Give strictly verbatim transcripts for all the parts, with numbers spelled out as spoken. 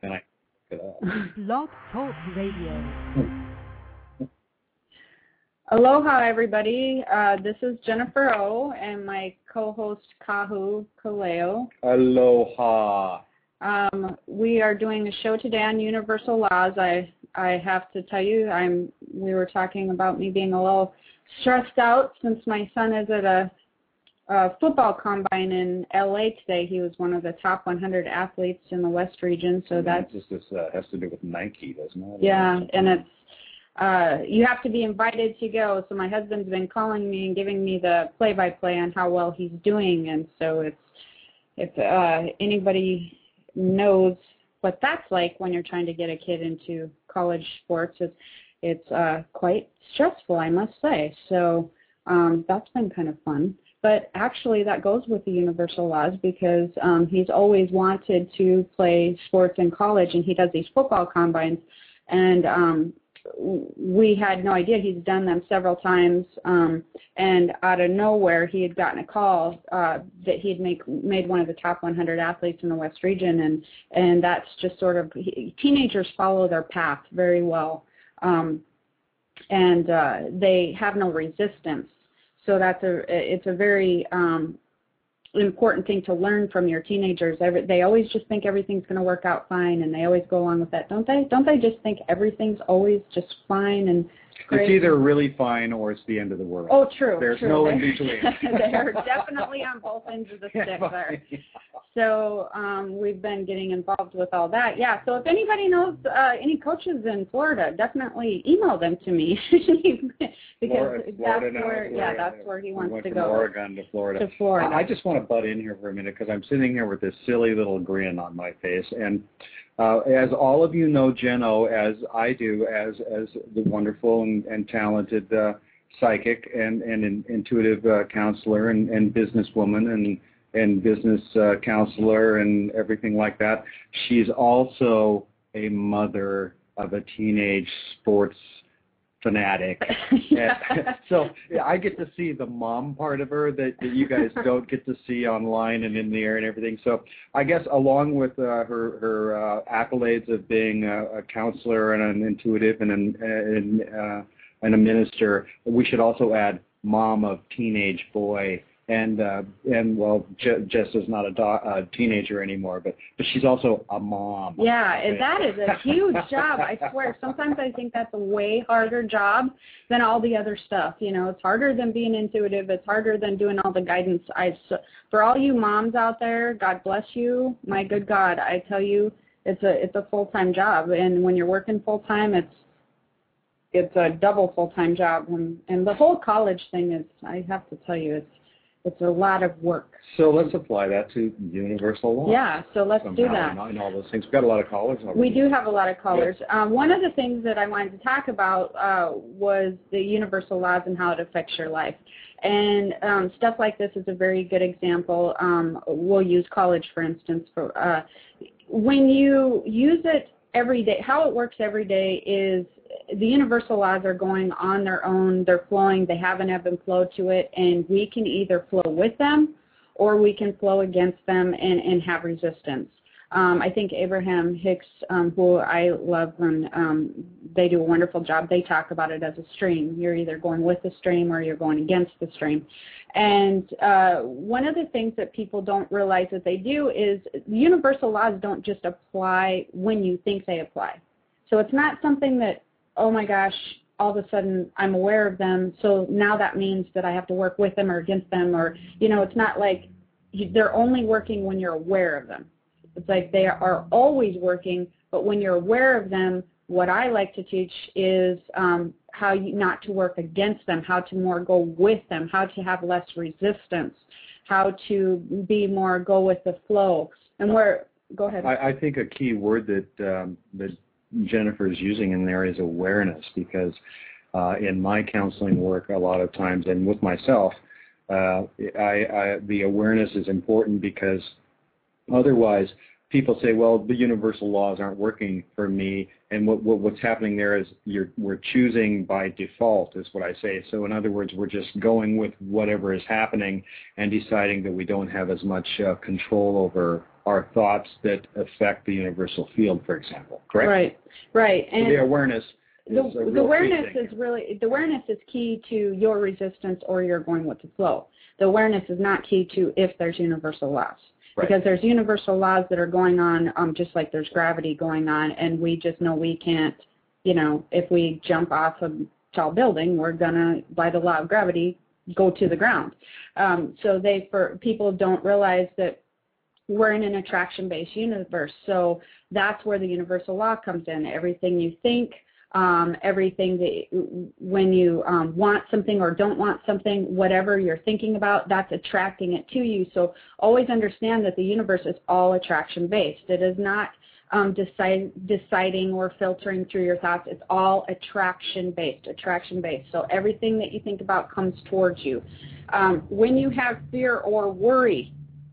and I it up. Blog Talk Radio. Aloha, everybody. Uh, this is Jennifer O. and my co-host Kahu Kaleo. Aloha. Um, we are doing a show today on universal laws. I I have to tell you, I'm. We were talking about me being a little stressed out since my son is at a, a football combine in L A today. He was one of the top one hundred athletes in the West region. So that's just this uh, has to do with Nike, doesn't it? Yeah, and it's. Uh, you have to be invited to go. So my husband's been calling me and giving me the play-by-play on how well he's doing, and so it's if uh, anybody knows what that's like when you're trying to get a kid into college sports, it's it's uh, quite stressful, I must say. So um, that's been kind of fun. But actually, that goes with the universal laws because um, he's always wanted to play sports in college, and he does these football combines, and um, we had no idea. He's done them several times, um, and out of nowhere, he had gotten a call uh, that he had make, made one of the top one hundred athletes in the West region, and and that's just sort of he, teenagers follow their path very well, um, and uh, they have no resistance. So that's a it's a very um, important thing to learn from your teenagers. Every, they always just think everything's going to work out fine, and they always go along with that, don't they? Don't they just think everything's always just fine and great? It's either really fine or it's the end of the world. Oh, true. There's true. no they, in between. They're definitely on both ends of the stick there. So um, we've been getting involved with all that. Yeah, so if anybody knows uh, any coaches in Florida, definitely email them to me. because Florida, that's Florida where, now, yeah, that's where he wants went to from go. Oregon to Florida. To Florida. I just want to butt in here for a minute because I'm sitting here with this silly little grin on my face. And uh, as all of you know Jen O, as I do, as as the wonderful and, and talented uh, psychic and, and in, intuitive uh, counselor and, and businesswoman and and business uh, counselor and everything like that, she's also a mother of a teenage sports fanatic. Yeah. And so yeah, I get to see the mom part of her that, that you guys don't get to see online and in the air and everything. So I guess along with uh, her, her uh, accolades of being a, a counselor and an intuitive and, an, and, uh, and a minister, we should also add mom of teenage boy. And, uh, and well, Je- Jess is not a, do- a teenager anymore, but, but she's also a mom. Yeah, and that is a huge job, I swear. Sometimes I think that's a way harder job than all the other stuff. You know, it's harder than being intuitive. It's harder than doing all the guidance. I, so, for all you moms out there, God bless you. My good God, I tell you, it's a it's a full-time job. And when you're working full-time, it's it's a double full-time job. And, and the whole college thing is, I have to tell you, it's It's a lot of work. So let's apply that to universal law. Yeah, so let's somehow, do that. And all those things. We've got a lot of callers already. We do have a lot of callers. Um, one of the things that I wanted to talk about uh, was the universal laws and how it affects your life. And um, stuff like this is a very good example. Um, we'll use college, for instance. For uh, when you use it every day, how it works every day is the universal laws are going on their own. They're flowing. They have an ebb and flow to it, and we can either flow with them or we can flow against them and, and have resistance. Um, I think Abraham Hicks, um, who I love, and um, they do a wonderful job. They talk about it as a stream. You're either going with the stream or you're going against the stream. And uh, one of the things that people don't realize that they do is universal laws don't just apply when you think they apply. So it's not something that, oh my gosh, all of a sudden I'm aware of them, so now that means that I have to work with them or against them, or, you know, it's not like you, they're only working when you're aware of them. It's like they are always working, but when you're aware of them, what I like to teach is um, how you, not to work against them, how to more go with them, how to have less resistance, how to be more go with the flow. And where, go ahead. I, I think a key word that um, that Jennifer is using in there is awareness, because uh, in my counseling work a lot of times, and with myself, uh, I, I, the awareness is important, because otherwise people say, well, the universal laws aren't working for me, and what, what what's happening there is you're, we're choosing by default, is what I say. So in other words, we're just going with whatever is happening and deciding that we don't have as much uh, control over are thoughts that affect the universal field, for example. Correct? Right, right. And so the awareness is the, a real the awareness key thing. is really the awareness is key to your resistance or you're going with the flow. The awareness is not key to if there's universal laws. Right. Because there's universal laws that are going on, um, just like there's gravity going on, and we just know we can't, you know, if we jump off a tall building, we're gonna, by the law of gravity, go to the ground. Um, so they, for people don't realize that we're in an attraction-based universe. So that's where the universal law comes in. Everything you think, um, everything that when you um, want something or don't want something, whatever you're thinking about, that's attracting it to you. So always understand that the universe is all attraction-based. It is not um, decide, deciding or filtering through your thoughts. It's all attraction-based, attraction-based. So everything that you think about comes towards you. Um, when you have fear or worry,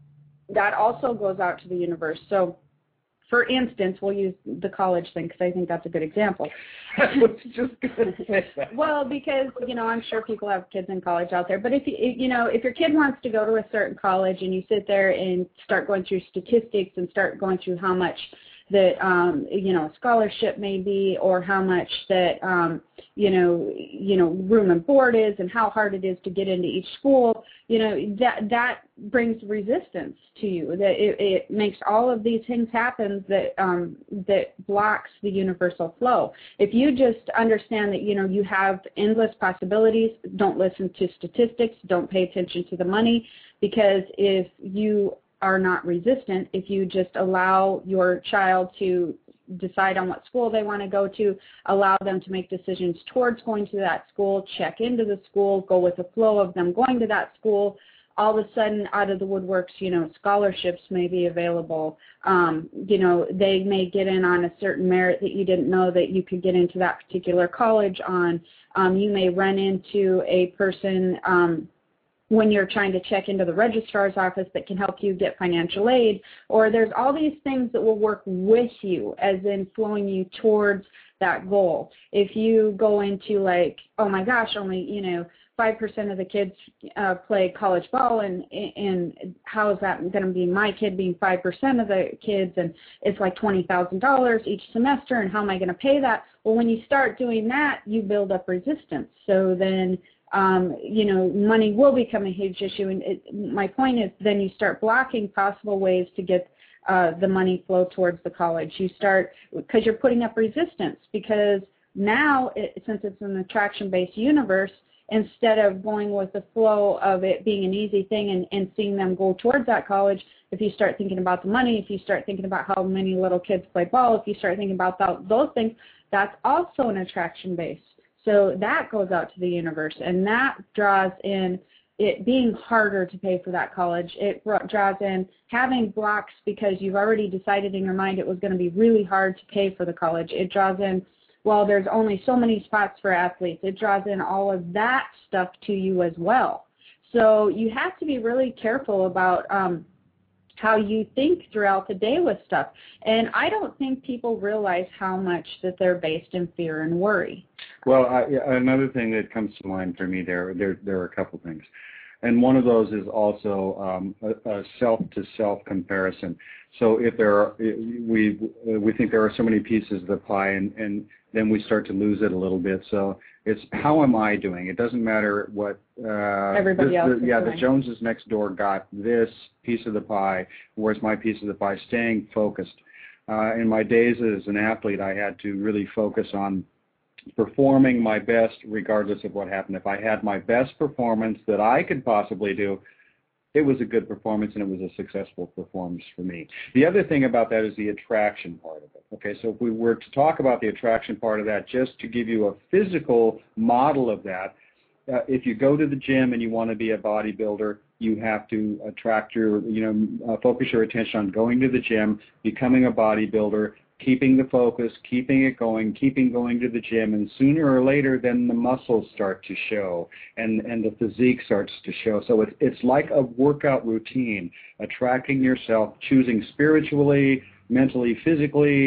that also goes out to the universe. So, for instance, we'll use the college thing because I think that's a good example. I was just going to say that. Well, because, you know, I'm sure people have kids in college out there. But if, you, you know, if your kid wants to go to a certain college and you sit there and start going through statistics and start going through how much that, um, you know, scholarship may be or how much that, um, you know, you know, room and board is and how hard it is to get into each school, you know, that that brings resistance to you. That it, it makes all of these things happen that um, that blocks the universal flow. If you just understand that, you know, you have endless possibilities, don't listen to statistics, don't pay attention to the money, because if you are not resistant, if you just allow your child to decide on what school they want to go to, allow them to make decisions towards going to that school, check into the school, go with the flow of them going to that school, all of a sudden out of the woodworks, you know, scholarships may be available. Um, you know, they may get in on a certain merit that you didn't know that you could get into that particular college on. Um, you may run into a person um, when you're trying to check into the registrar's office that can help you get financial aid, or there's all these things that will work with you as in flowing you towards that goal. If you go into like, oh my gosh, only, you know, five percent of the kids uh, play college ball, and and how is that going to be my kid being five percent of the kids, and it's like twenty thousand dollars each semester, and how am I going to pay that? Well, when you start doing that, you build up resistance. So then Um, you know, money will become a huge issue. And it, my point is then you start blocking possible ways to get uh, the money flow towards the college. You start, because you're putting up resistance, because now, it, since it's an attraction-based universe, instead of going with the flow of it being an easy thing and, and seeing them go towards that college, if you start thinking about the money, if you start thinking about how many little kids play ball, if you start thinking about that, those things, that's also an attraction-based. So that goes out to the universe, and that draws in it being harder to pay for that college. It draws in having blocks because you've already decided in your mind it was going to be really hard to pay for the college. It draws in, well, there's only so many spots for athletes. It draws in all of that stuff to you as well. So you have to be really careful about um, how you think throughout the day with stuff. And I don't think people realize how much that they're based in fear and worry. Well, I, another thing that comes to mind for me there, there, there are a couple things. And one of those is also um, a, a self-to-self comparison. So if there are, we we think there are so many pieces of the pie, and, and then we start to lose it a little bit. So it's how am I doing? It doesn't matter what uh, everybody this, else the, is yeah, doing. the Joneses next door got this piece of the pie. Where's my piece of the pie? Staying focused. Uh, in my days as an athlete, I had to really focus on performing my best regardless of what happened. If I had my best performance that I could possibly do, it was a good performance and it was a successful performance for me. The other thing about that is the attraction part of it. Okay, so if we were to talk about the attraction part of that, just to give you a physical model of that, uh, if you go to the gym and you want to be a bodybuilder, you have to attract your, you know, uh, focus your attention on going to the gym, becoming a bodybuilder, keeping the focus, keeping it going, keeping going to the gym, and sooner or later then the muscles start to show and, and the physique starts to show. So it's, it's like a workout routine, attracting yourself, choosing spiritually, mentally, physically,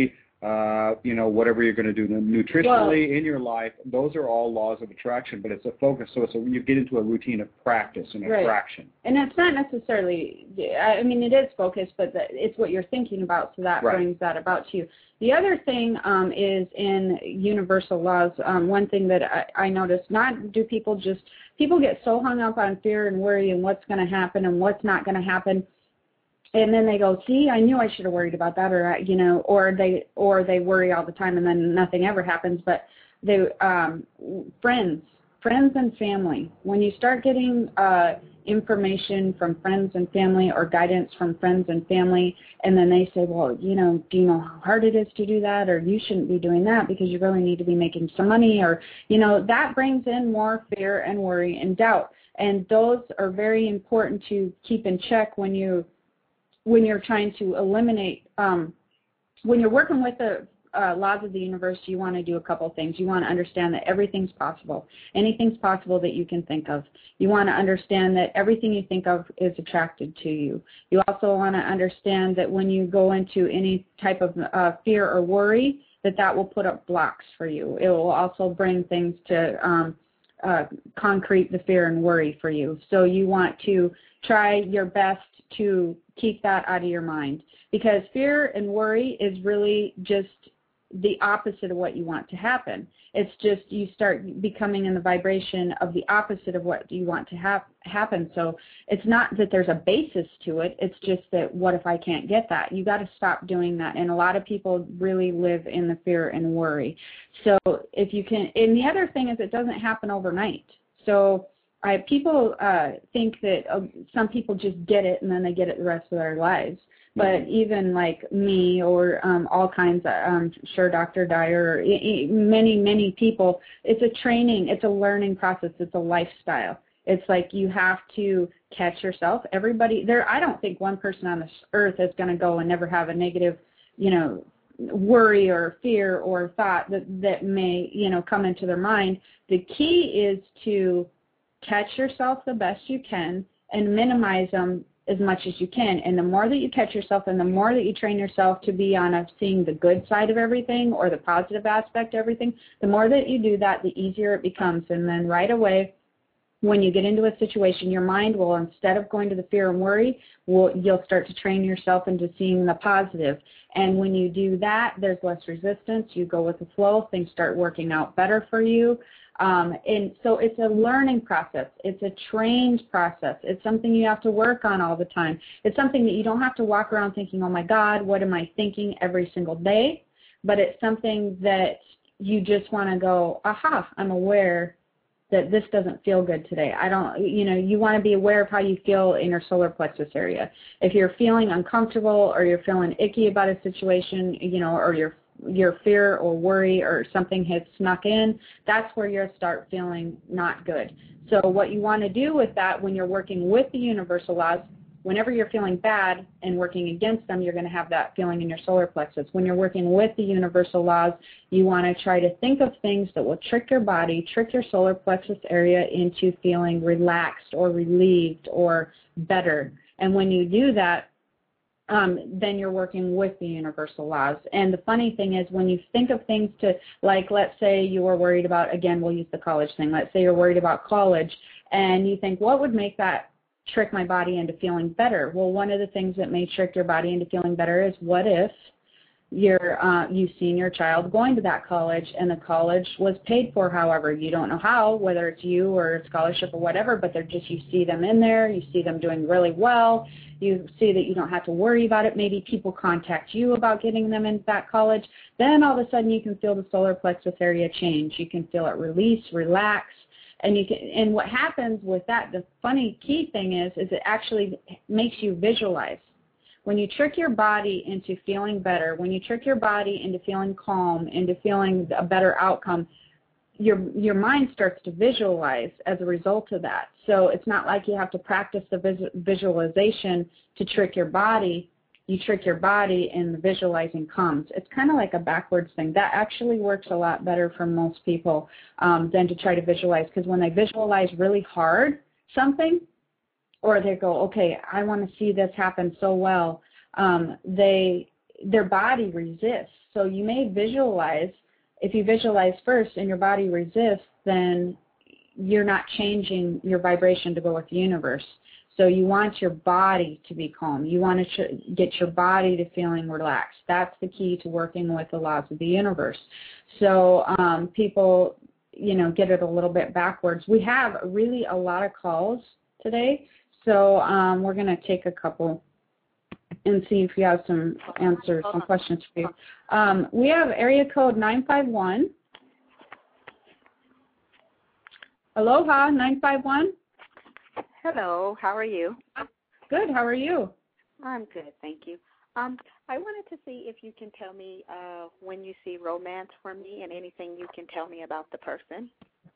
uh, you know, whatever you're going to do nutritionally well, in your life. Those are all laws of attraction, but it's a focus. So it's a, you get into a routine of practice and right. attraction. And it's not necessarily, I mean, it is focus, but the, it's what you're thinking about, so that right. brings that about to you. The other thing um, is in universal laws, um, one thing that I, I noticed, not do people just, people get so hung up on fear and worry and what's going to happen and what's not going to happen. And then they go, see, I knew I should have worried about that, or you know, or they or they worry all the time and then nothing ever happens. But they, um, friends, friends and family. When you start getting uh, information from friends and family, or guidance from friends and family, and then they say, well, you know, do you know how hard it is to do that, or you shouldn't be doing that because you really need to be making some money, or you know, that brings in more fear and worry and doubt. And those are very important to keep in check when you. when you're trying to eliminate, um, when you're working with the uh, laws of the universe, you want to do a couple things. You want to understand that everything's possible. Anything's possible that you can think of. You want to understand that everything you think of is attracted to you. You also want to understand that when you go into any type of uh, fear or worry, that that will put up blocks for you. It will also bring things to um, uh, concrete the fear and worry for you. So you want to try your best to keep that out of your mind, because fear and worry is really just the opposite of what you want to happen. It's just you start becoming in the vibration of the opposite of what you want to have happen. So it's not that there's a basis to it. It's just that, what if I can't get that? You got to stop doing that. And a lot of people really live in the fear and worry. So if you can, and the other thing is, it doesn't happen overnight. So I, people uh, think that uh, some people just get it and then they get it the rest of their lives. But even like me, or um, all kinds of, um, sure, Doctor Dyer, or many, many people, it's a training, it's a learning process, it's a lifestyle. It's like you have to catch yourself. Everybody there, I don't think one person on this earth is going to go and never have a negative, you know, worry or fear or thought that, that may, you know, come into their mind. The key is to catch yourself the best you can and minimize them as much as you can. And the more that you catch yourself, and the more that you train yourself to be on a seeing the good side of everything, or the positive aspect of everything, the more that you do that, the easier it becomes. And then right away, when you get into a situation, your mind will, instead of going to the fear and worry, will, you'll start to train yourself into seeing the positive. And when you do that, there's less resistance. You go with the flow. Things start working out better for you. Um, and so it's a learning process. It's a trained process. It's something you have to work on all the time. It's something that you don't have to walk around thinking, oh, my God, what am I thinking every single day? But it's something that you just want to go, aha, I'm aware that this doesn't feel good today. I don't, you know, you want to be aware of how you feel in your solar plexus area. If you're feeling uncomfortable, or you're feeling icky about a situation, you know, or you're your fear or worry or something has snuck in, that's where you'll start feeling not good. So what you want to do with that, when you're working with the universal laws, whenever you're feeling bad and working against them, you're going to have that feeling in your solar plexus. When you're working with the universal laws, you want to try to think of things that will trick your body, trick your solar plexus area into feeling relaxed or relieved or better. And when you do that, Um, then you're working with the universal laws. And the funny thing is, when you think of things to, like, let's say you were worried about, again, we'll use the college thing. Let's say you're worried about college, and you think, what would make that trick my body into feeling better? Well, one of the things that may trick your body into feeling better is, what if you're, uh, you've seen your child going to that college, and the college was paid for, however, you don't know how, whether it's you or a scholarship or whatever, but they're just, you see them in there, you see them doing really well, you see that you don't have to worry about it. Maybe people contact you about getting them into that college. Then all of a sudden you can feel the solar plexus area change. You can feel it release, relax, and you can. And what happens with that, the funny key thing is, is it actually makes you visualize. When you trick your body into feeling better, when you trick your body into feeling calm, into feeling a better outcome, your your mind starts to visualize as a result of that. So it's not like you have to practice the vis visualization to trick your body. You trick your body and the visualizing comes. It's kind of like a backwards thing. That actually works a lot better for most people um, than to try to visualize, because when they visualize really hard something, or they go, okay, I want to see this happen so well, um, they their body resists. So you may visualize, if you visualize first and your body resists, then you're not changing your vibration to go with the universe. So you want your body to be calm. You want to get your body to feeling relaxed. That's the key to working with the laws of the universe. So um, people, you know, get it a little bit backwards. We have really a lot of calls today, so um, we're going to take a couple and see if you have some answers, some questions for you. Um, we have area code nine five one. Aloha, nine five one. Hello, how are you? Good, how are you? I'm good, thank you. Um, I wanted to see if you can tell me uh, when you see romance for me and anything you can tell me about the person.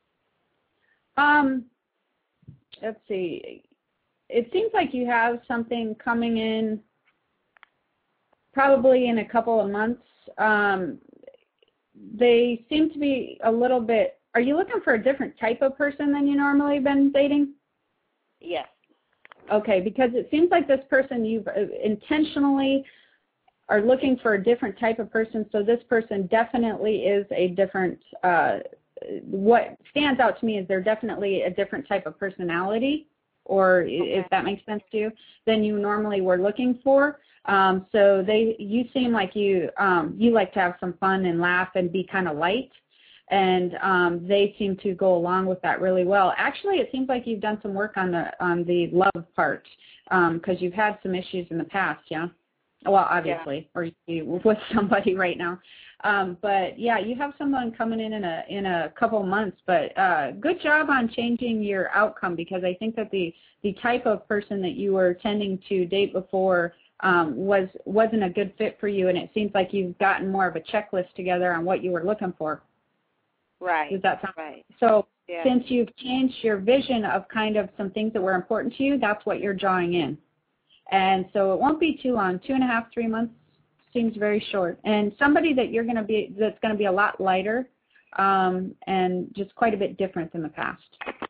Um, let's see. It seems like you have something coming in probably in a couple of months. Um, they seem to be a little bit, are you looking for a different type of person than you normally been dating? Yes. Okay, because it seems like this person, you've intentionally are looking for a different type of person, so this person definitely is a different, uh, what stands out to me is they're definitely a different type of personality, or okay. If that makes sense to you, than you normally were looking for. Um, so they, you seem like you, um, you like to have some fun and laugh and be kind of light. And um, they seem to go along with that really well. Actually, it seems like you've done some work on the on the love part because um, you've had some issues in the past, yeah? Well, obviously, yeah. Or you with somebody right now. Um, but yeah, you have someone coming in in a in a couple months. But uh, good job on changing your outcome, because I think that the the type of person that you were tending to date before um, was wasn't a good fit for you, and it seems like you've gotten more of a checklist together on what you were looking for. Right. Does that sound right? So yeah. Since you've changed your vision of kind of some things that were important to you, that's what you're drawing in. And so it won't be too long. Two and a half, three months seems very short. And somebody that you're going to be, that's going to be a lot lighter um, and just quite a bit different than the past.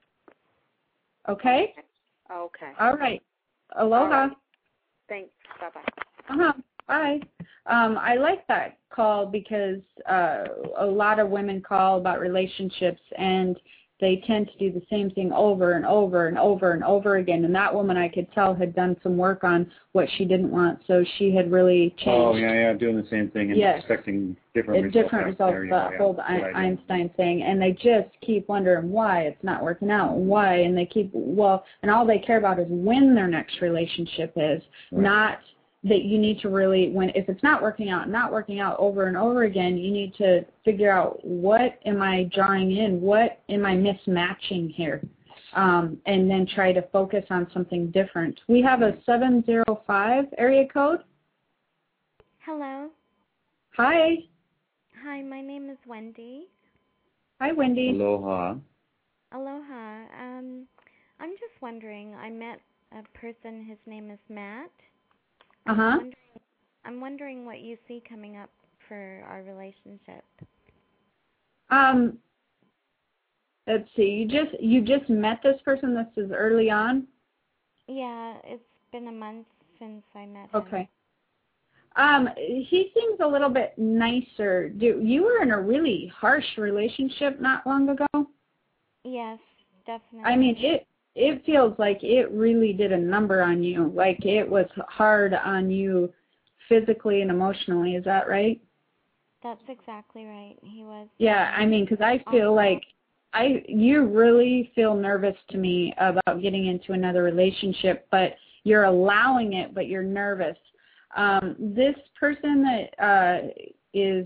Okay? Okay. All right. Aloha. All right. Thanks. Bye-bye. Uh-huh. Bye. Um, I like that call because uh, a lot of women call about relationships, and they tend to do the same thing over and over and over and over again. And that woman, I could tell, had done some work on what she didn't want, so she had really changed. Oh, yeah, yeah, doing the same thing and yes. expecting different results. Different results, the whole Einstein thing. And they just keep wondering why it's not working out, why, and they keep, well, and all they care about is when their next relationship is, right. Not that you need to really, when if it's not working out, not working out over and over again, you need to figure out what am I drawing in, what am I mismatching here, um, and then try to focus on something different. We have a seven zero five area code. Hello. Hi. Hi, my name is Wendy. Hi, Wendy. Aloha. Aloha. Um, I'm just wondering, I met a person, his name is Matt. Uh-huh. I'm wondering, I'm wondering what you see coming up for our relationship. Um, let's see. You just you just met this person. This is early on. Yeah, it's been a month since I met him. Okay. Um, he seems a little bit nicer. Do you were in a really harsh relationship not long ago? Yes, definitely. I mean it. It feels like it really did a number on you, like it was hard on you physically and emotionally. Is that right? That's exactly right. He was. Yeah, I mean, because I feel like I, you really feel nervous to me about getting into another relationship, but you're allowing it, but you're nervous. Um, this person that uh, is,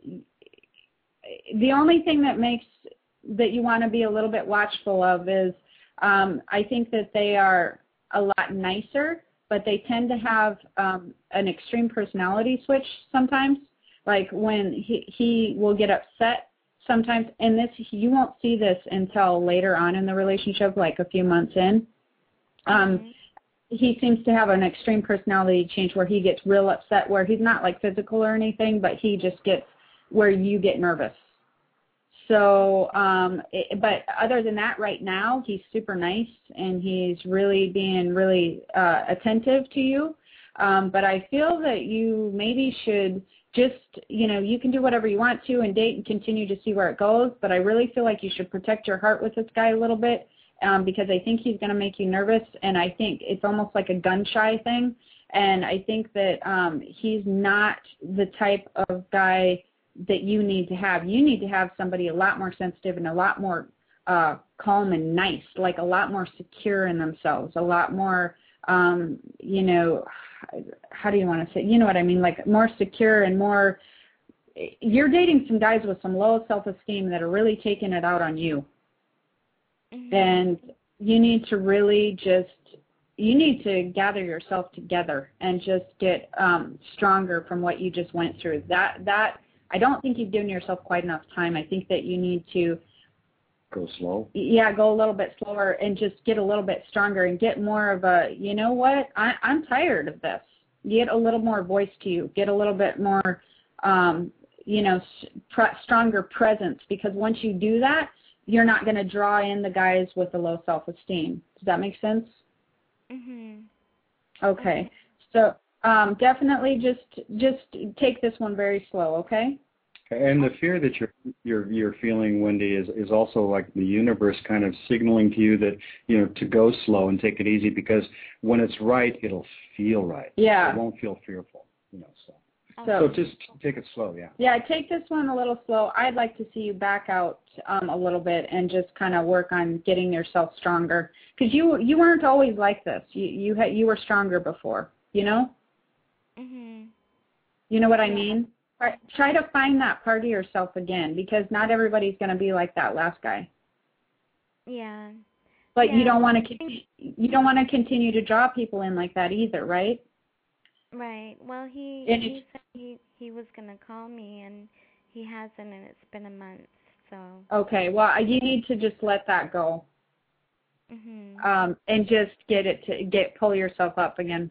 the only thing that makes, that you want to be a little bit watchful of is, Um, I think that they are a lot nicer, but they tend to have um, an extreme personality switch sometimes. Like when he, he will get upset sometimes, and this you won't see this until later on in the relationship, like a few months in. Um, mm-hmm. He seems to have an extreme personality change where he gets real upset, where he's not like physical or anything, but he just gets where you get nervous. So, um, it, but other than that, right now, he's super nice, and he's really being really uh, attentive to you. Um, but I feel that you maybe should just, you know, you can do whatever you want to and date and continue to see where it goes, but I really feel like you should protect your heart with this guy a little bit um, because I think he's going to make you nervous, and I think it's almost like a gun-shy thing, and I think that um, he's not the type of guy that you need to have. You need to have somebody a lot more sensitive and a lot more uh, calm and nice, like a lot more secure in themselves, a lot more, um, you know, how do you want to say, you know what I mean, like more secure and more, you're dating some guys with some low self-esteem that are really taking it out on you. Mm-hmm. And you need to really just, you need to gather yourself together and just get um, stronger from what you just went through. That, that, I don't think you've given yourself quite enough time. I think that you need to go slow. Yeah, go a little bit slower and just get a little bit stronger and get more of a, you know what, I, I'm tired of this. Get a little more voice to you. Get a little bit more, um, you know, pr- stronger presence, because once you do that, you're not going to draw in the guys with a low self-esteem. Does that make sense? Mhm. Okay. So um, definitely just just take this one very slow, okay? And the fear that you're you're you're feeling, Wendy, is is also like the universe kind of signaling to you that, you know, to go slow and take it easy, because when it's right, it'll feel right. Yeah. It won't feel fearful, you know. So so, so just take it slow, yeah. Yeah, take this one a little slow. I'd like to see you back out um, a little bit and just kind of work on getting yourself stronger, because you you weren't always like this. You you had you were stronger before, you know. Mhm. You know what I mean? Try to find that part of yourself again, because not everybody's going to be like that last guy. Yeah. But yeah. you don't want to you don't want to continue to draw people in like that either, right? Right. Well, he And he said he he was going to call me, and he hasn't, and it's been a month. So. Okay. Well, you need to just let that go. Mhm. Um, and just get it to get pull yourself up again.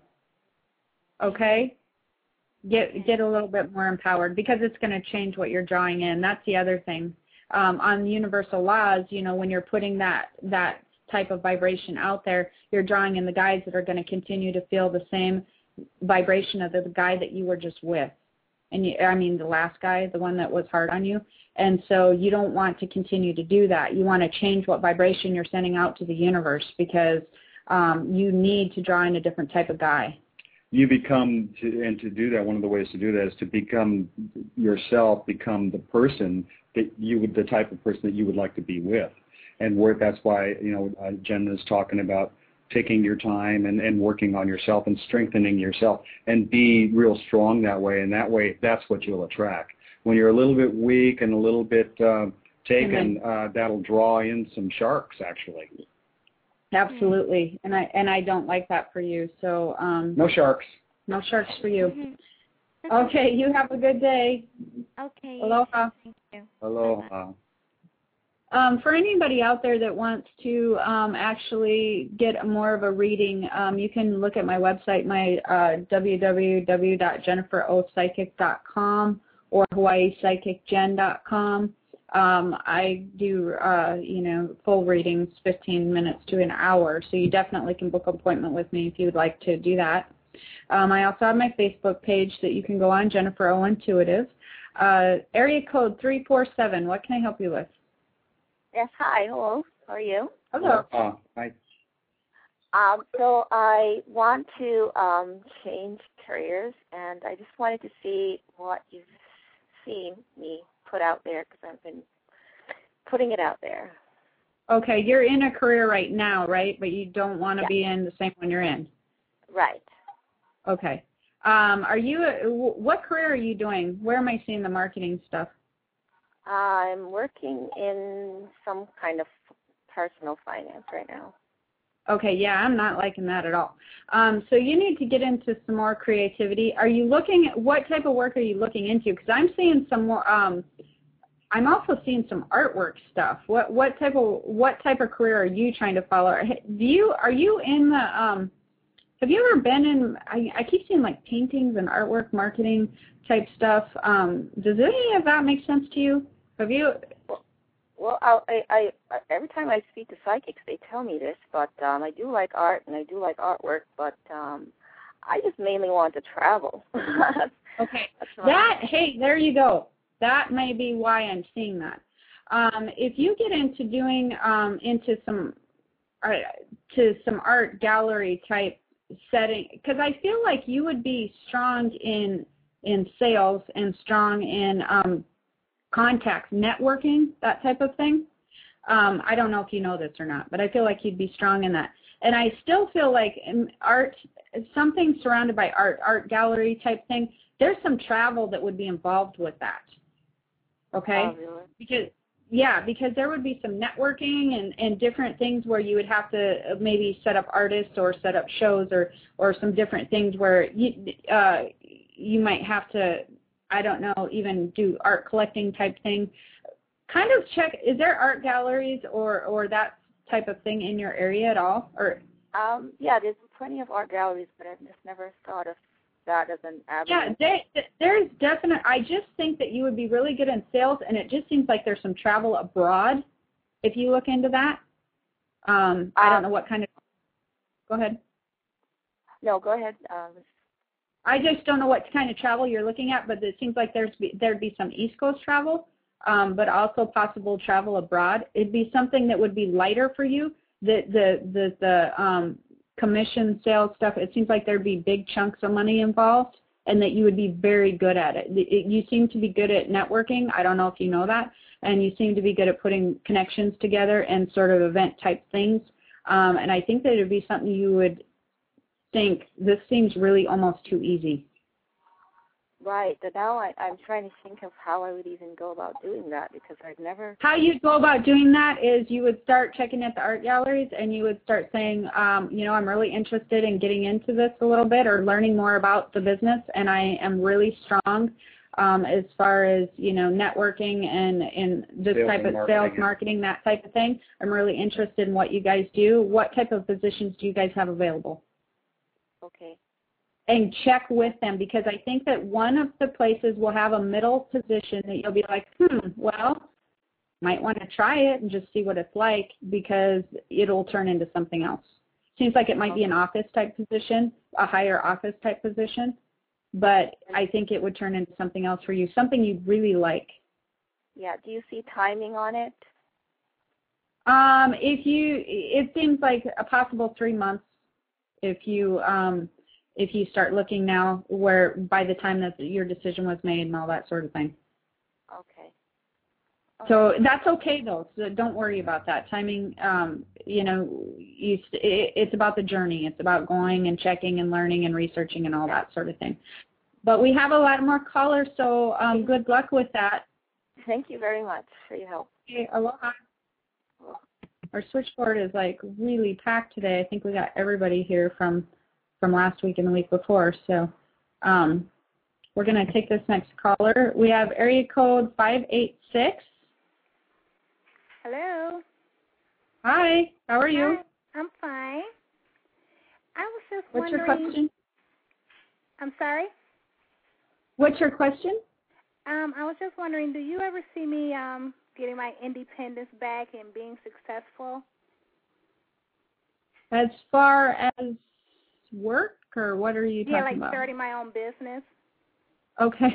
Okay? Get get a little bit more empowered, because it's going to change what you're drawing in. That's the other thing. Um, on universal laws, you know, when you're putting that that type of vibration out there, you're drawing in the guys that are going to continue to feel the same vibration of the, the guy that you were just with. And you, I mean, the last guy, the one that was hard on you. And so you don't want to continue to do that. You want to change what vibration you're sending out to the universe, because um, you need to draw in a different type of guy. You become, to, and to do that, one of the ways to do that is to become yourself, become the person that you would, the type of person that you would like to be with. And work, that's why, you know, uh, Jen is talking about taking your time and, and working on yourself and strengthening yourself and be real strong that way. And that way, that's what you'll attract. When you're a little bit weak and a little bit uh, taken, mm-hmm. uh, that'll draw in some sharks, actually. Absolutely, and I and I don't like that for you. So um, no sharks. No sharks for you. Mm-hmm. Okay, you have a good day. Okay. Aloha. Thank you. Aloha. Um, for anybody out there that wants to um, actually get more of a reading, um, you can look at my website, my uh, w w w dot jennifer o psychic dot com or hawaii psychic gen dot com. Um, I do, uh, you know, full readings, fifteen minutes to an hour, so you definitely can book an appointment with me if you would like to do that. Um, I also have my Facebook page that you can go on, Jennifer O Intuitive. Uh, area code three four seven, what can I help you with? Yes, hi, hello, how are you? Hello. Uh, hi. Um, so I want to um, change careers, and I just wanted to see what you've seen me put out there, because I've been putting it out there. Okay, you're in a career right now, right? But you don't want to yeah. be in the same one you're in. Right. Okay. Um, are you? What career are you doing? Where am I seeing the marketing stuff? I'm working in some kind of personal finance right now. Okay, yeah, I'm not liking that at all. Um, so you need to get into some more creativity. Are you looking at, what type of work are you looking into? Because I'm seeing some more, um, I'm also seeing some artwork stuff. What what type of what type of career are you trying to follow? Do you are you in the um, have you ever been in? I, I keep seeing like paintings and artwork marketing type stuff. Um, does any of that make sense to you? Have you? Well, I, I, I every time I speak to psychics, they tell me this, but um, I do like art and I do like artwork, but um, I just mainly want to travel. Okay. That, hey, there you go. That may be why I'm seeing that. Um, if you get into doing um, into some uh, to some art gallery type setting, because I feel like you would be strong in in sales and strong in um, contacts, networking, that type of thing. Um, I don't know if you know this or not, but I feel like you'd be strong in that. And I still feel like in art, something surrounded by art, art gallery type thing, there's some travel that would be involved with that. Okay? Oh, really? Because yeah, because there would be some networking and, and different things where you would have to maybe set up artists or set up shows or, or some different things where you, uh, you might have to, I don't know, even do art collecting type thing. Kind of check, is there art galleries or, or that type of thing in your area at all? Or um, yeah, there's plenty of art galleries, but I've just never thought of that as an avenue. Yeah, they, there's definite. I just think that you would be really good in sales, and it just seems like there's some travel abroad. If you look into that, um, I don't um, know what kind of. Go ahead. No, go ahead. Um, I just don't know what kind of travel you're looking at, but it seems like there's be, there'd be some East Coast travel, um, but also possible travel abroad. It'd be something that would be lighter for you. The the the the um, commission sales stuff, it seems like there'd be big chunks of money involved and that you would be very good at it. it. You seem to be good at networking. I don't know if you know that. And you seem to be good at putting connections together and sort of event type things. Um, and I think that it would be something you would think, this seems really almost too easy. right, but now I, I'm trying to think of how I would even go about doing that because I've never... How you'd go about doing that is you would start checking at the art galleries and you would start saying, um, you know, I'm really interested in getting into this a little bit or learning more about the business, and I am really strong um, as far as, you know, networking and, and this Sales type and of marketing. sales, marketing, that type of thing. I'm really interested in what you guys do. What type of positions do you guys have available? Okay. And check with them, because I think that one of the places will have a middle position that you'll be like, hmm, well, might want to try it and just see what it's like, because it'll turn into something else. Seems like it might be an office type position, a higher office type position, but I think it would turn into something else for you, something you really like. Yeah, do you see timing on it? Um, if you, it seems like a possible three months if you, um, if you start looking now, where by the time that your decision was made and all that sort of thing. Okay. So that's okay though. So don't worry about that timing. Um, you know, you, it, it's about the journey. It's about going and checking and learning and researching and all that sort of thing. But we have a lot more callers, so um, good luck with that. Thank you very much for your help. Okay, aloha. Our switchboard is like really packed today. I think we got everybody here from from last week and the week before. So um, we're going to take this next caller. We have area code five eight six. Hello. Hi, how are you? Hi, I'm fine. I was just What's wondering. your question? I'm sorry? What's your question? Um, I was just wondering, do you ever see me um, getting my independence back and being successful? As far as work, or what are you talking Yeah, like about? starting my own business. Okay.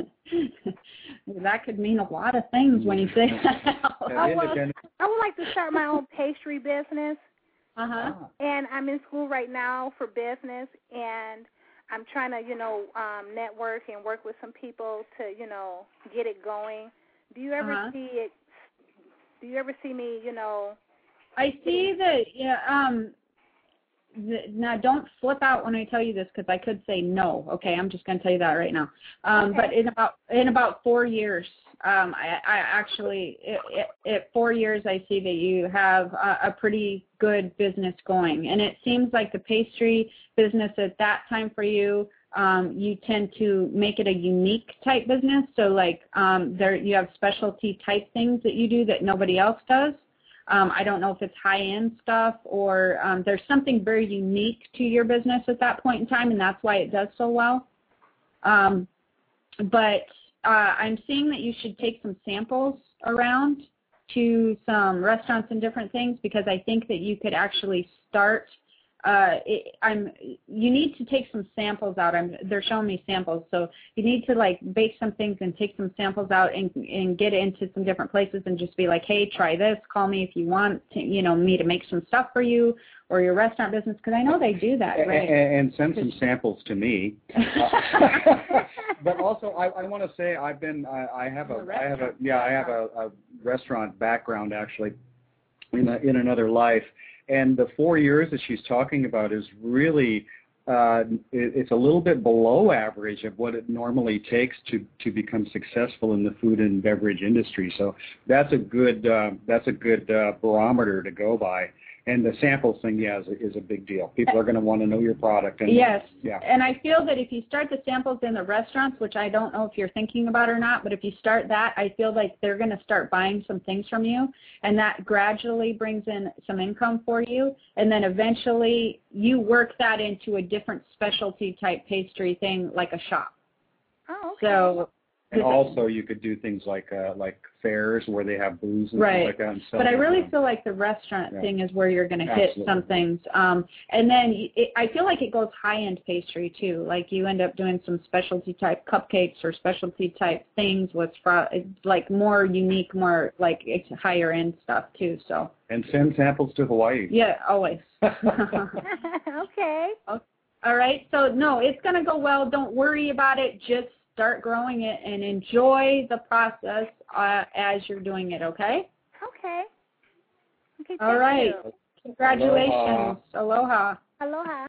That could mean a lot of things when you say that. Oh, well, I would like to start my own pastry business. Uh-huh. And I'm in school right now for business, and I'm trying to, you know, um, network and work with some people to, you know, get it going. Do you ever Uh-huh. see it? Do you ever see me, you know? I see that, yeah, um, the, now don't flip out when I tell you this, because I could say no. Okay, I'm just going to tell you that right now. Um, Okay. But in about in about four years, um, I, I actually, it, it, it, four years, I see that you have a, a pretty good business going. And it seems like the pastry business at that time for you, um, you tend to make it a unique type business. So like um, there, you have specialty type things that you do that nobody else does. Um, I don't know if it's high-end stuff or um, there's something very unique to your business at that point in time, and that's why it does so well. Um, but uh, I'm seeing that you should take some samples around to some restaurants and different things, because I think that you could actually start uh, it, I'm. You need to take some samples out. I'm. They're showing me samples, so you need to like bake some things and take some samples out and and get into some different places and just be like, hey, try this. Call me if you want, to, you know, me to make some stuff for you or your restaurant business, because I know they do that, right? And, and send some samples to me. Uh, but also, I, I want to say I've been. I, I have a. I have a. Yeah, I have a, a restaurant background actually, in a, in another life. And the four years that she's talking about is really, uh, it, it's a little bit below average of what it normally takes to, to become successful in the food and beverage industry. So that's a good, uh, that's a good uh, barometer to go by. And the samples thing, yeah, is a, is a big deal. People are going to want to know your product. And, yes. Yeah. And I feel that if you start the samples in the restaurants, which I don't know if you're thinking about or not, but if you start that, I feel like they're going to start buying some things from you, and that gradually brings in some income for you. And then eventually you work that into a different specialty type pastry thing like a shop. Oh, okay. So. And also, you could do things like uh, like fairs where they have booths and right. things like that. And but I really feel like the restaurant yeah. thing is where you're going to hit some things. Um, and then it, I feel like it goes high-end pastry, too. Like you end up doing some specialty type cupcakes or specialty type things with fr- like more unique, more like it's higher-end stuff, too. So. And send samples to Hawaii. Yeah, always. Okay. All right. So, no, it's going to go well. Don't worry about it. Just start growing it and enjoy the process uh, as you're doing it, okay? Okay. Okay. All right. You. Congratulations. Aloha. Aloha. Aloha.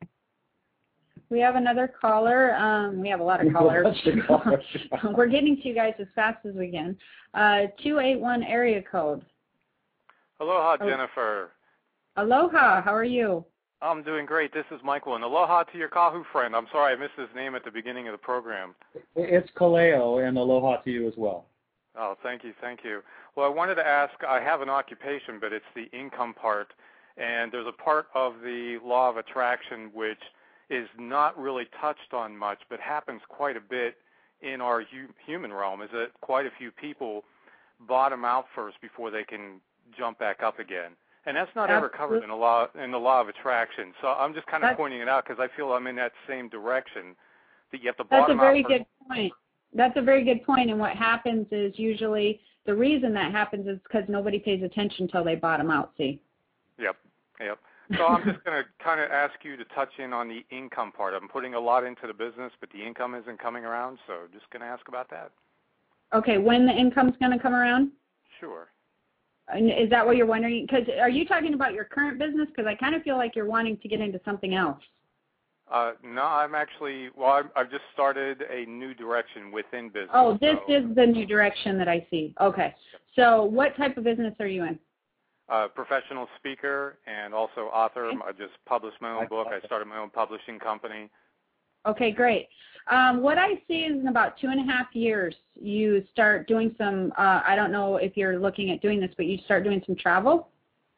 We have another caller. Um, we have a lot of callers. We're getting to you guys as fast as we can. Uh, two eight one area code. Aloha, Jennifer. Aloha. How are you? I'm doing great. This is Michael, and aloha to your Kahu friend. I'm sorry I missed his name at the beginning of the program. It's Kaleo, and aloha to you as well. Oh, thank you, thank you. Well, I wanted to ask, I have an occupation, but it's the income part, and there's a part of the law of attraction which is not really touched on much, but happens quite a bit in our hu- human realm, is that quite a few people bottom out first before they can jump back up again. And that's not Absolutely. ever covered in the law in the law of attraction. So I'm just kind of that's, pointing it out because I feel I'm in that same direction. That you have to bottom That's a very out good point. That's a very good point. And what happens is usually the reason that happens is because nobody pays attention until they bottom out. See. Yep. Yep. So I'm just going to kind of ask you to touch in on the income part. I'm putting a lot into the business, but the income isn't coming around. So just going to ask about that. Okay. When the income's going to come around? Sure. Is that what you're wondering? Because are you talking about your current business? Because I kind of feel like you're wanting to get into something else. Uh, no, I'm actually, well, I've, I've just started a new direction within business. Oh, this so. is the new direction that I see. Okay. So what type of business are you in? Uh, professional speaker and also author. Okay. I just published my own book. I started my own publishing company. Okay, great. Um, what I see is in about two and a half years, you start doing some, uh, I don't know if you're looking at doing this, but you start doing some travel.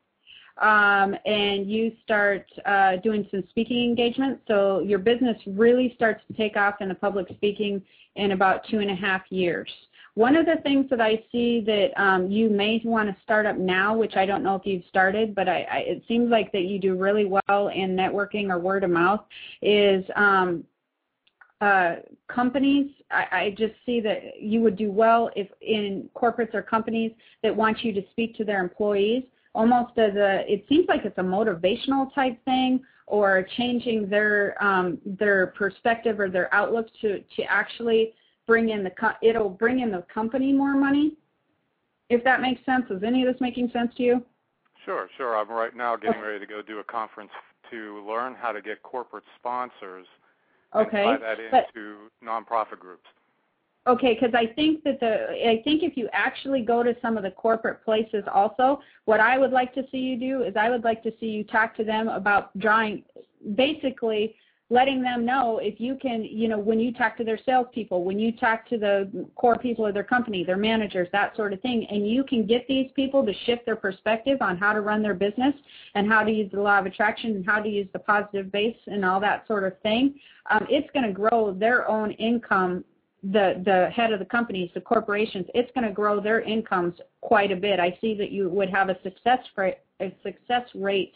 Um, and you start uh, doing some speaking engagements. So your business really starts to take off in the public speaking in about two and a half years. One of the things that I see that um, you may want to start up now, which I don't know if you've started, but I, I, it seems like that you do really well in networking or word of mouth, is um, uh, companies. I, I just see that you would do well if in corporates or companies that want you to speak to their employees, almost as a, it seems like it's a motivational type thing, or changing their um, their perspective or their outlook to, to actually bring in the, it'll bring in the company more money, if that makes sense. Is any of this making sense to you? Sure, sure. I'm right now getting ready to go do a conference to learn how to get corporate sponsors okay. and tie that into but, nonprofit groups. Okay, because I think that the I think if you actually go to some of the corporate places also, what I would like to see you do is I would like to see you talk to them about drawing, basically letting them know if you can, you know, when you talk to their salespeople, when you talk to the core people of their company, their managers, that sort of thing, and you can get these people to shift their perspective on how to run their business and how to use the law of attraction and how to use the positive base and all that sort of thing, um, it's going to grow their own income. The, the head of the companies, the corporations, it's going to grow their incomes quite a bit. I see that you would have a success rate, a success rate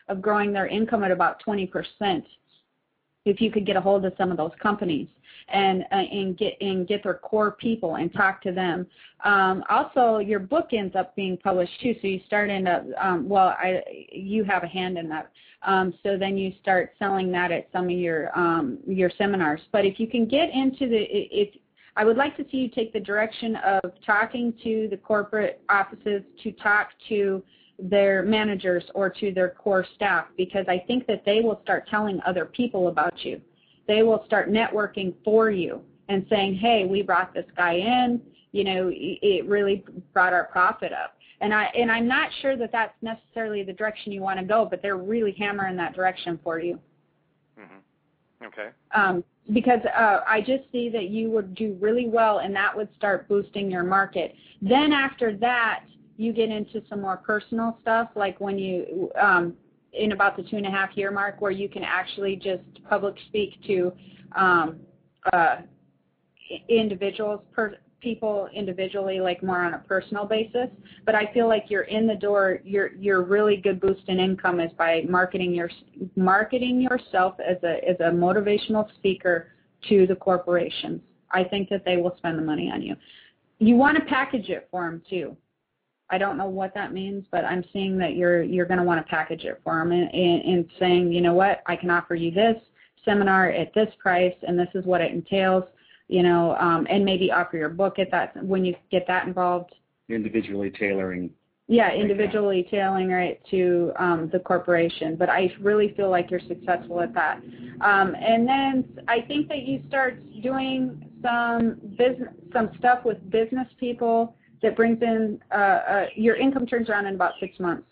of growing their income at about twenty percent if you could get a hold of some of those companies and uh, and get and get their core people and talk to them. Um, also, your book ends up being published too, so you start end up um, well, I you have a hand in that. Um, so then you start selling that at some of your um, your seminars. But if you can get into the if I would like to see you take the direction of talking to the corporate offices to talk to their managers or to their core staff, because I think that they will start telling other people about you. They will start networking for you and saying, hey, we brought this guy in, you know, it really brought our profit up. And, I, and I'm not sure that that's necessarily the direction you want to go, but they're really hammering that direction for you. Mm-hmm. Okay. Um, because uh, I just see that you would do really well, and that would start boosting your market. Then after that, you get into some more personal stuff, like when you, um, in about the two and a half year mark, where you can actually just public speak to um, uh, individuals, per, people individually, like more on a personal basis. But I feel like you're in the door. You're you're really good boost in income is by marketing your marketing yourself as a as a motivational speaker to the corporations. I think that they will spend the money on you. You want to package it for them too. I don't know what that means, but I'm seeing that you're you're going to want to package it for them and, and, and saying, you know what, I can offer you this seminar at this price, and this is what it entails, you know, um, and maybe offer your book at that when you get that involved. Individually tailoring. Yeah, individually tailoring it to um, the corporation. But I really feel like you're successful at that. Um, and then I think that you start doing some business, some stuff with business people that brings in, uh, uh, your income turns around in about six months.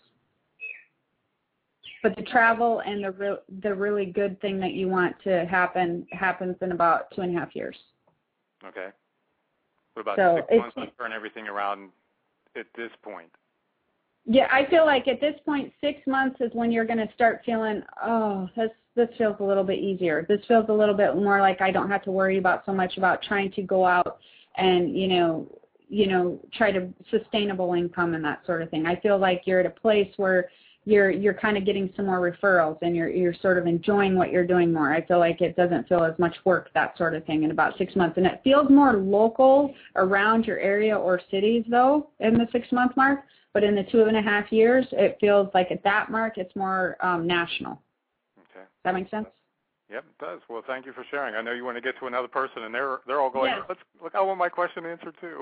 But the travel and the re- the really good thing that you want to happen happens in about two and a half years. Okay. What about so six months to turn everything around at this point? Yeah, I feel like at this point, six months is when you're going to start feeling, oh, this this feels a little bit easier. This feels a little bit more like I don't have to worry about so much about trying to go out and, you know, you know, try to sustainable income and that sort of thing. I feel like you're at a place where you're you're kind of getting some more referrals and you're you're sort of enjoying what you're doing more. I feel like it doesn't feel as much work, that sort of thing, in about six months. And it feels more local around your area or cities, though, in the six-month mark. But in the two and a half years, it feels like at that mark, it's more um, national. Okay. Does that make sense? Yep, it does. Well, thank you for sharing. I know you want to get to another person, and they're they're all going, yes. let's look, I want my question answered, too.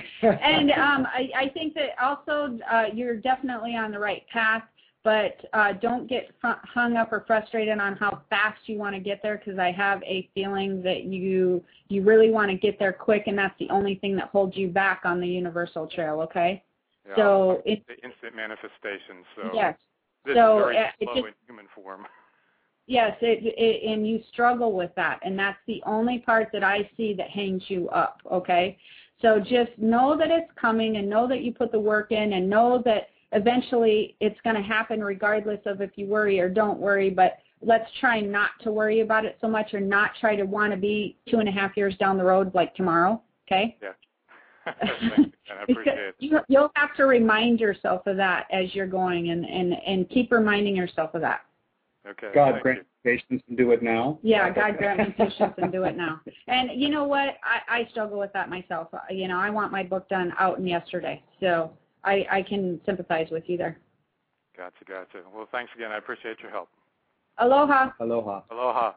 and um, I, I think that also uh, you're definitely on the right path, but uh, don't get hung up or frustrated on how fast you want to get there, because I have a feeling that you you really want to get there quick, and that's the only thing that holds you back on the universal trail, okay? Yeah, so it's the instant manifestation. So yes. this so is very uh, slow just, in human form. Yes, it, it, and you struggle with that, and that's the only part that I see that hangs you up, okay? So just know that it's coming, and know that you put the work in, and know that eventually it's going to happen regardless of if you worry or don't worry, but let's try not to worry about it so much, or not try to want to be two and a half years down the road like tomorrow, okay? Yeah. Thank you, I appreciate it. You, you'll have to remind yourself of that as you're going, and, and, and keep reminding yourself of that. Okay. God grant me patience and do it now. Yeah, God grant me patience and do it now. And you know what? I, I struggle with that myself. You know, I want my book done out and yesterday. So I, I can sympathize with you there. Gotcha, gotcha. Well, thanks again. I appreciate your help. Aloha. Aloha. Aloha.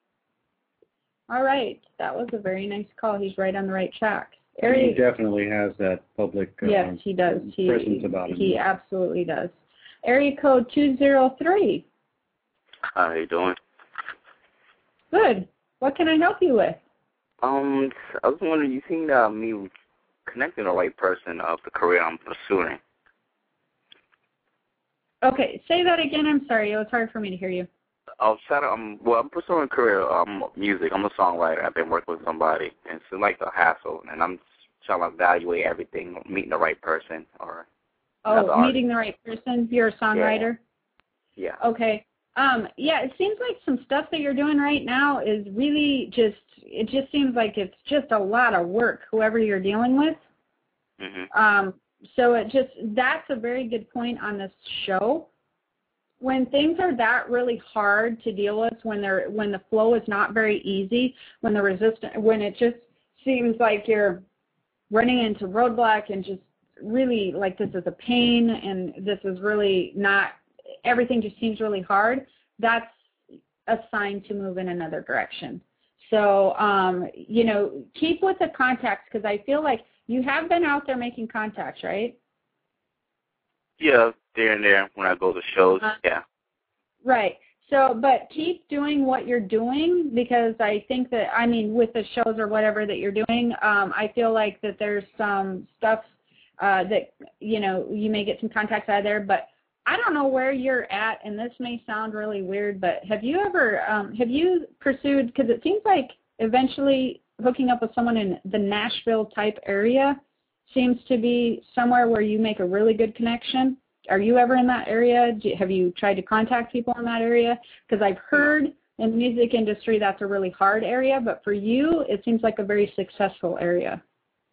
All right. That was a very nice call. He's right on the right track. He definitely has that public uh, yes, he does. He, presence about him. He absolutely does. Area code two zero three. How you doing? Good. What can I help you with? Um, I was wondering, you think uh, me connecting the right person of the career I'm pursuing? Okay, say that again. I'm sorry. It was hard for me to hear you. I'll try to, um, well, I'm pursuing a career um music. I'm a songwriter. I've been working with somebody, and it's like a hassle, and I'm trying to evaluate everything, meeting the right person, or oh, meeting the right person. You're a songwriter. Yeah. yeah. Okay. Um, yeah, it seems like some stuff that you're doing right now is really just, it just seems like it's just a lot of work, whoever you're dealing with. Mm-hmm. Um, so it just, that's a very good point on this show. when things are that really hard to deal with, when they're when the flow is not very easy, when the resistance, when it just seems like you're running into roadblock and just really like this is a pain and this is really not, everything just seems really hard, that's a sign to move in another direction. So, um, you know, keep with the contacts, because I feel like you have been out there making contacts, right? Yeah, there and there when I go to shows, uh, yeah. Right. So, but keep doing what you're doing, because I think that, I mean, with the shows or whatever that you're doing, um, I feel like that there's some stuff uh, that, you know, you may get some contacts out of there, but I don't know where you're at, and this may sound really weird, but have you ever, um, have you pursued, because it seems like eventually hooking up with someone in the Nashville type area seems to be somewhere where you make a really good connection. Are you ever in that area? Do, have you tried to contact people in that area? Because I've heard in the music industry that's a really hard area, but for you, it seems like a very successful area.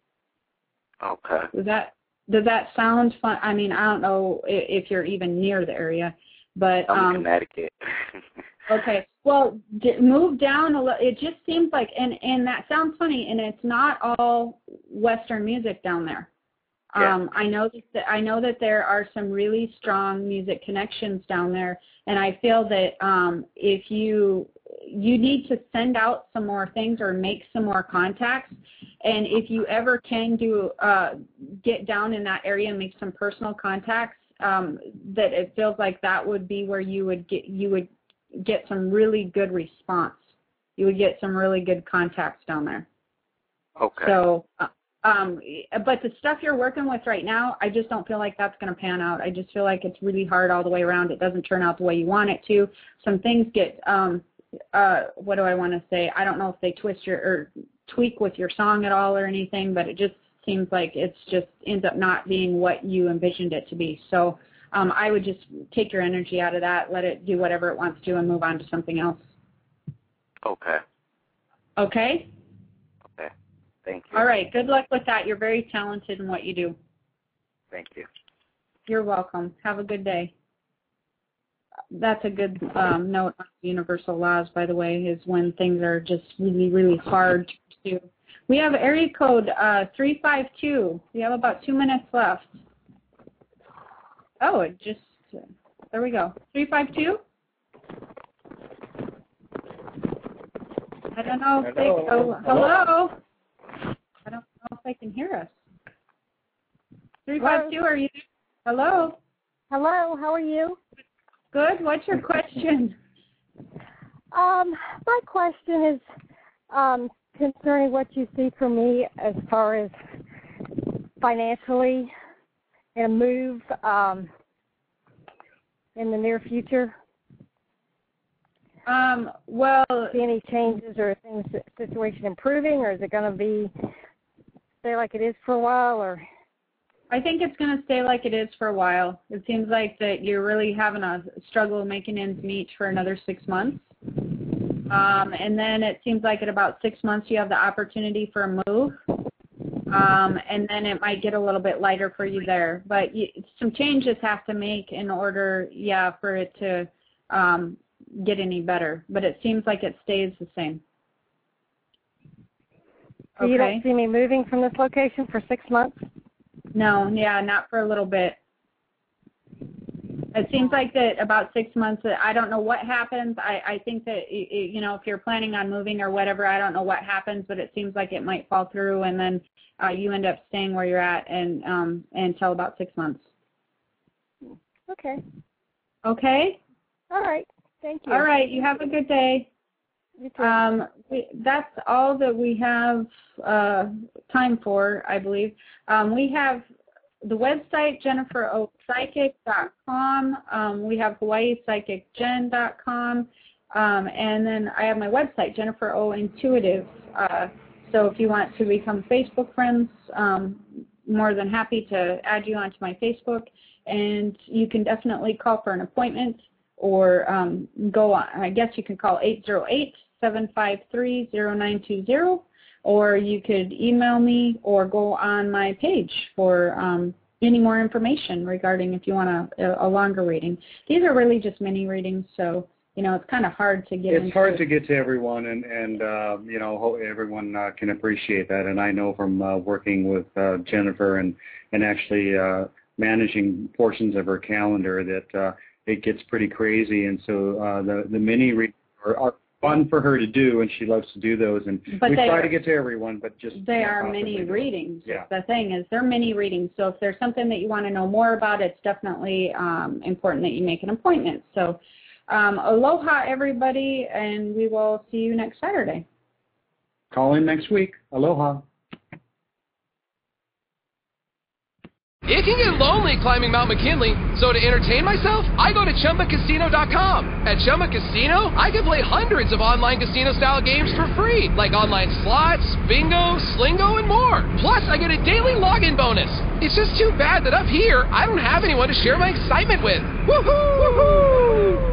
Okay. Does that does that sound fun? I mean, I don't know if, if you're even near the area, but I'm um, in Connecticut. okay. Well, d- move down a little. It just seems like, and and that sounds funny, and it's not all Western music down there. Yeah. Um, I know that I know that there are some really strong music connections down there, and I feel that um, if you you need to send out some more things or make some more contacts, and if you ever can do uh, get down in that area and make some personal contacts, um, that it feels like that would be where you would get you would get some really good response. You would get some really good contacts down there. Okay. So. Uh, Um, but the stuff you're working with right now, I just don't feel like that's going to pan out. I just feel like it's really hard all the way around. It doesn't turn out the way you want it to. Some things get, um, uh, what do I want to say? I don't know if they twist your or tweak with your song at all or anything, but it just seems like it's just ends up not being what you envisioned it to be. So um, I would just take your energy out of that, let it do whatever it wants to, and move on to something else. Okay. Okay? Thank you. All right. Good luck with that. You're very talented in what you do. Thank you. You're welcome. Have a good day. That's a good um, note on universal laws, by the way, is when things are just really, really hard to do. We have area code uh, three five two. We have about two minutes left. Oh, it just, uh, there we go. three five two? I don't know if they, oh, hello? I don't know if they can hear us. three five two, are you there? Hello? Hello, how are you? Good. What's your question? Um, my question is um, concerning what you see for me as far as financially and a move um, in the near future. Um, well, see any changes or things, situation improving, or is it going to be stay like it is for a while, or? I think it's going to stay like it is for a while. It seems like that you're really having a struggle making ends meet for another six months. Um, and then it seems like at about six months you have the opportunity for a move. Um, and then it might get a little bit lighter for you there. But you, some changes have to make in order, yeah, for it to um, get any better. But it seems like it stays the same. So you don't see me moving from this location for six months? No, yeah, not for a little bit. It seems like that about six months, I don't know what happens. I, I think that, you know, if you're planning on moving or whatever, I don't know what happens, but it seems like it might fall through, and then uh, you end up staying where you're at and um, until about six months. Okay. Okay? All right. Thank you. All right. You have a good day. You too. Um, we, that's all that we have uh, time for, I believe. Um, we have the website, jennifer o psychic dot com. Um, we have hawaii psychic gen dot com. Um, and then I have my website, Jennifer O Intuitive. Uh, so if you want to become Facebook friends, um, more than happy to add you onto my Facebook. And you can definitely call for an appointment, or um, go on. I guess you can call eight zero eight, seven five three, zero nine two zero, or you could email me or go on my page for um, any more information regarding if you want a, a longer reading. These are really just mini readings, so you know it's kind of hard to get. It's into hard it. to get to everyone, and and uh, you know ho- everyone uh, can appreciate that. And I know from uh, working with uh, Jennifer and and actually uh, managing portions of her calendar that uh, it gets pretty crazy. And so uh, the the mini readings are, are fun for her to do, and she loves to do those. And But we they try are, to get to everyone, but just they can't are possibly mini do it. readings. Yeah. The thing is, they're mini readings. So if there's something that you want to know more about, it's definitely um, important that you make an appointment. So um, aloha, everybody, and we will see you next Saturday. Call in next week. Aloha. It can get lonely climbing Mount McKinley, so to entertain myself, I go to Chumba Casino dot com. At Chumba Casino, I can play hundreds of online casino-style games for free, like online slots, bingo, slingo, and more. Plus, I get a daily login bonus. It's just too bad that up here, I don't have anyone to share my excitement with. Woohoo! Woohoo!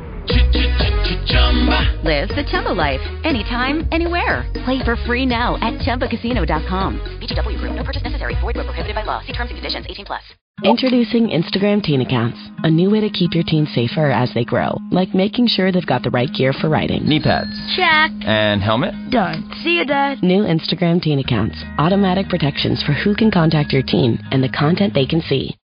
Live the Chumba life. Anytime, anywhere. Play for free now at Chumba Casino dot com. B G W Group. No purchase necessary. Void where prohibited by law. See terms and conditions. eighteen plus. Introducing Instagram Teen Accounts, a new way to keep your teens safer as they grow, like making sure they've got the right gear for riding. Knee pads. Check. And helmet? Done. See you, Dad. New Instagram Teen Accounts. Automatic protections for who can contact your teen and the content they can see.